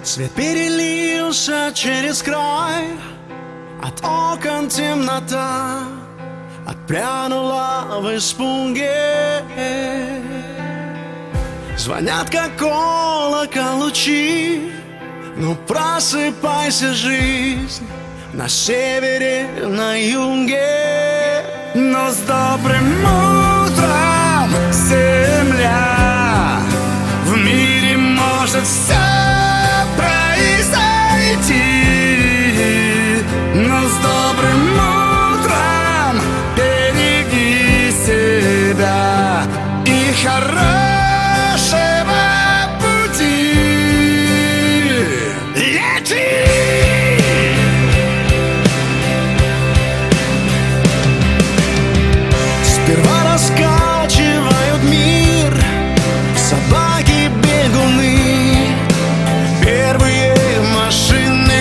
Свет перелился через край, от окон темнота отпрянула в испуге. Звонят, как колокол, лучи. Ну просыпайся, жизнь, на севере, на юге. Но с добрым утром, земля, в мире может все произойти. Но с добрым утром береги себя и хорошего пути. Лети! Сперва раскачивают мир собаки-бегуны, первые машины.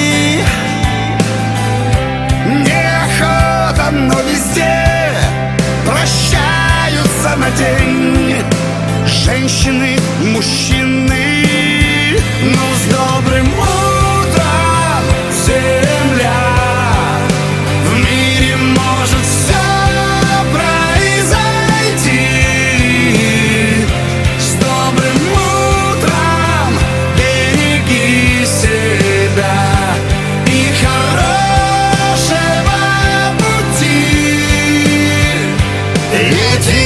Неохота, но везде прощаются на день женщины, мужчины. Но с добрым утром, земля, в мире может все произойти. С добрым утром береги себя и хорошего пути. Лети!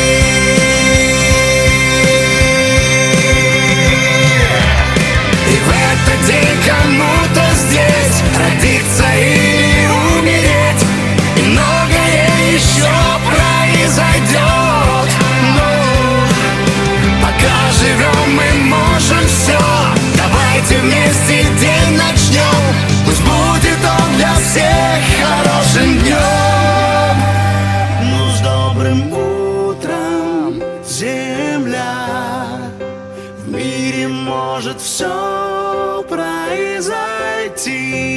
День кому-то здесь родиться или умереть, и многое еще произойдет. Но пока живем, мы можем все. Давайте вместе день начнем. Пусть будет он для всех хорошим днем. Ну с добрым утром, земля, в мире может все произойти.